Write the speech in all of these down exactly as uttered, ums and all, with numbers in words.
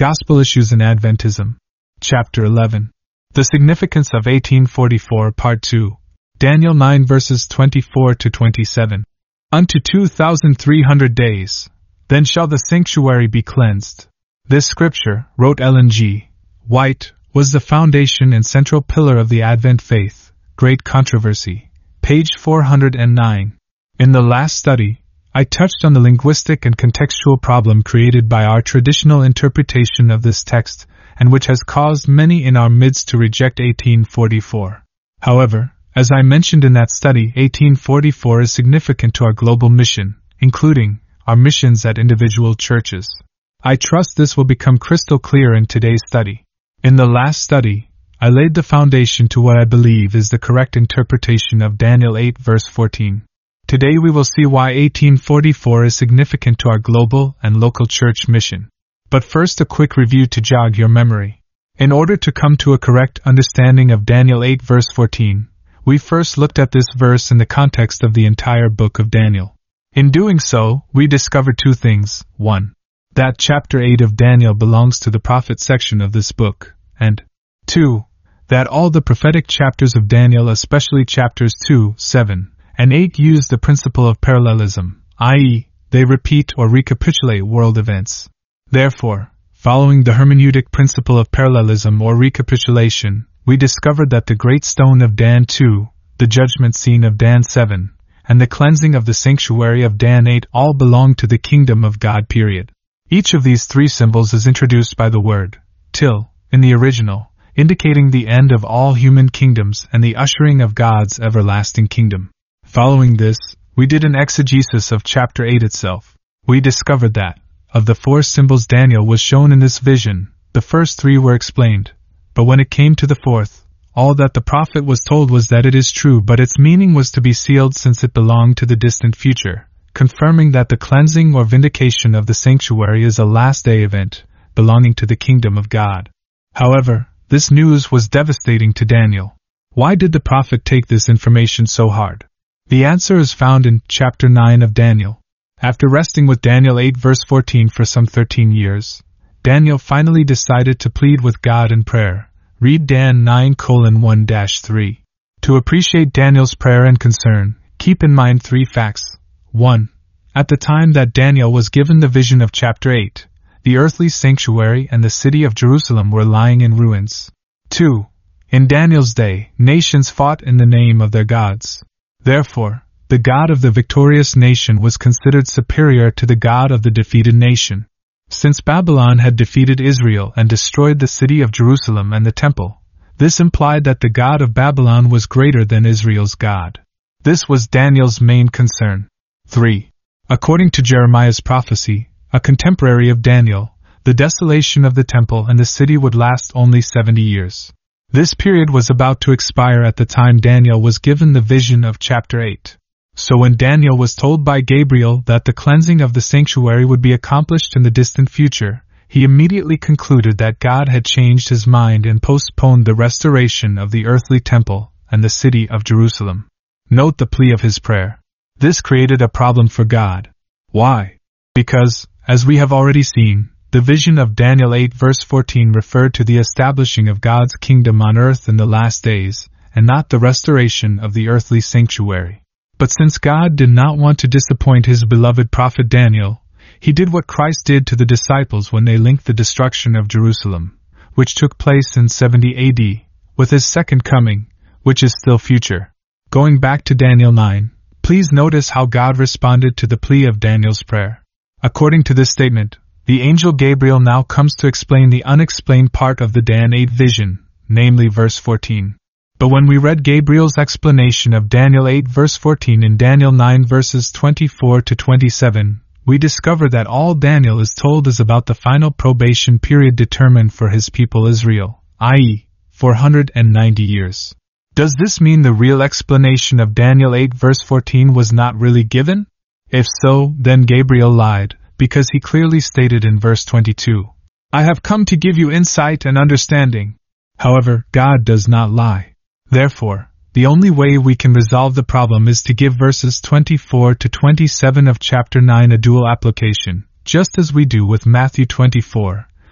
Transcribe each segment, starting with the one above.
Gospel Issues in Adventism. Chapter eleven. The Significance of eighteen forty-four, Part two. Daniel nine verses twenty-four to twenty-seven. Unto two thousand three hundred days, then shall the sanctuary be cleansed. This scripture, wrote Ellen G. White, was the foundation and central pillar of the Advent faith. Great Controversy. Page four hundred nine. In the last study, I touched on the linguistic and contextual problem created by our traditional interpretation of this text, and which has caused many in our midst to reject eighteen forty-four. However, as I mentioned in that study, eighteen forty-four is significant to our global mission, including our missions at individual churches. I trust this will become crystal clear in today's study. In the last study, I laid the foundation to what I believe is the correct interpretation of Daniel eight verse fourteen. Today we will see why eighteen forty-four is significant to our global and local church mission. But first, a quick review to jog your memory. In order to come to a correct understanding of Daniel eight verse fourteen, we first looked at this verse in the context of the entire book of Daniel. In doing so, we discovered two things. One, that chapter eight of Daniel belongs to the prophet section of this book, and two, that all the prophetic chapters of Daniel, especially chapters two, seven, and eight, use the principle of parallelism, that is, they repeat or recapitulate world events. Therefore, following the hermeneutic principle of parallelism or recapitulation, we discovered that the great stone of Dan two, the judgment scene of Dan seven, and the cleansing of the sanctuary of Dan eight all belong to the kingdom of God. Period. Each of these three symbols is introduced by the word till in the original, indicating the end of all human kingdoms and the ushering of God's everlasting kingdom. Following this, we did an exegesis of chapter eight itself. We discovered that, of the four symbols Daniel was shown in this vision, the first three were explained, but when it came to the fourth, all that the prophet was told was that it is true, but its meaning was to be sealed since it belonged to the distant future, confirming that the cleansing or vindication of the sanctuary is a last-day event, belonging to the kingdom of God. However, this news was devastating to Daniel. Why did the prophet take this information so hard? The answer is found in chapter nine of Daniel. After resting with Daniel eight verse fourteen for some thirteen years, Daniel finally decided to plead with God in prayer. Read Dan nine colon one dash three. To appreciate Daniel's prayer and concern, keep in mind three facts. one. At the time that Daniel was given the vision of chapter eight, the earthly sanctuary and the city of Jerusalem were lying in ruins. two. In Daniel's day, nations fought in the name of their gods. Therefore, the God of the victorious nation was considered superior to the God of the defeated nation. Since Babylon had defeated Israel and destroyed the city of Jerusalem and the temple, this implied that the God of Babylon was greater than Israel's God. This was Daniel's main concern. three. According to Jeremiah's prophecy, a contemporary of Daniel, the desolation of the temple and the city would last only seventy years. This period was about to expire at the time Daniel was given the vision of chapter eight. So when Daniel was told by Gabriel that the cleansing of the sanctuary would be accomplished in the distant future, he immediately concluded that God had changed his mind and postponed the restoration of the earthly temple and the city of Jerusalem. Note the plea of his prayer. This created a problem for God. Why? Because, as we have already seen, the vision of Daniel eight verse fourteen referred to the establishing of God's kingdom on earth in the last days, and not the restoration of the earthly sanctuary. But since God did not want to disappoint his beloved prophet Daniel, he did what Christ did to the disciples when they linked the destruction of Jerusalem, which took place in seventy A D, with his second coming, which is still future. Going back to Daniel nine, please notice how God responded to the plea of Daniel's prayer. According to this statement, the angel Gabriel now comes to explain the unexplained part of the Dan eight vision, namely verse fourteen. But when we read Gabriel's explanation of Daniel eight verse fourteen in Daniel nine verses twenty-four to twenty-seven, we discover that all Daniel is told is about the final probation period determined for his people Israel, that is, four hundred ninety years. Does this mean the real explanation of Daniel eight verse fourteen was not really given? If so, then Gabriel lied, because he clearly stated in verse twenty-two, "I have come to give you insight and understanding." However, God does not lie. Therefore, the only way we can resolve the problem is to give verses twenty-four to twenty-seven of chapter nine a dual application, just as we do with Matthew twenty-four,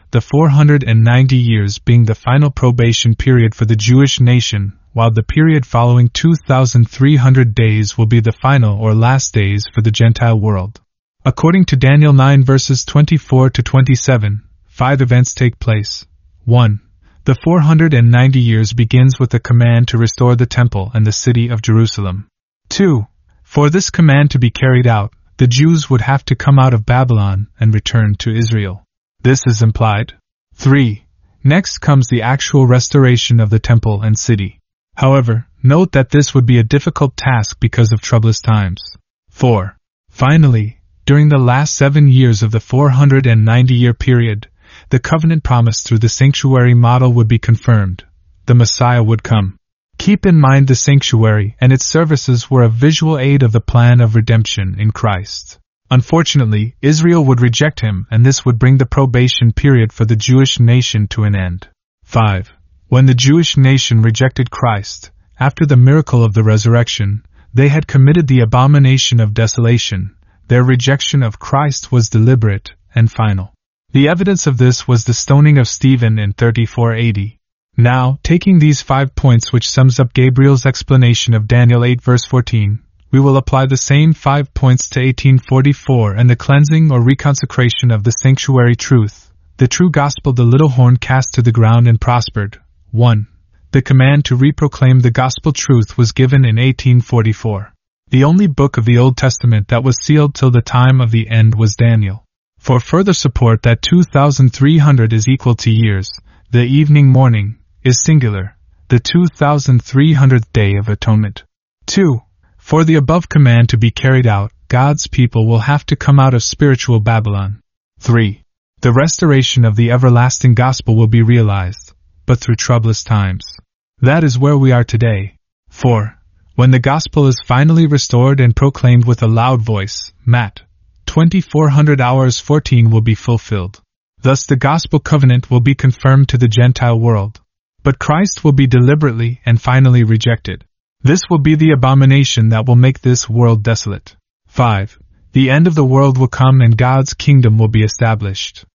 the four hundred ninety years being the final probation period for the Jewish nation, while the period following two thousand three hundred days will be the final or last days for the Gentile world. According to Daniel nine verses twenty-four to twenty-seven, five events take place. one. The four hundred ninety years begins with the command to restore the temple and the city of Jerusalem. two. For this command to be carried out, the Jews would have to come out of Babylon and return to Israel. This is implied. three. Next comes the actual restoration of the temple and city. However, note that this would be a difficult task because of troublous times. four. Finally, during the last seven years of the four hundred ninety year period, the covenant promised through the sanctuary model would be confirmed. The Messiah would come. Keep in mind the sanctuary and its services were a visual aid of the plan of redemption in Christ. Unfortunately, Israel would reject him, and this would bring the probation period for the Jewish nation to an end. five. When the Jewish nation rejected Christ, after the miracle of the resurrection, they had committed the abomination of desolation. Their rejection of Christ was deliberate and final. The evidence of this was the stoning of Stephen in thirty-four A D. Now, taking these five points which sums up Gabriel's explanation of Daniel eight verse fourteen, we will apply the same five points to eighteen forty-four and the cleansing or reconsecration of the sanctuary truth, the true gospel. The little horn cast to the ground and prospered. one. The command to reproclaim the gospel truth was given in eighteen forty-four. The only book of the Old Testament that was sealed till the time of the end was Daniel. For further support that two thousand three hundred is equal to years, the evening morning is singular, the two thousand three hundredth day of atonement. two. For the above command to be carried out, God's people will have to come out of spiritual Babylon. three. The restoration of the everlasting gospel will be realized, but through troublous times. That is where we are today. four. When the gospel is finally restored and proclaimed with a loud voice, Matt twenty-four hundred hours fourteen will be fulfilled. Thus the gospel covenant will be confirmed to the Gentile world. But Christ will be deliberately and finally rejected. This will be the abomination that will make this world desolate. five. The end of the world will come and God's kingdom will be established.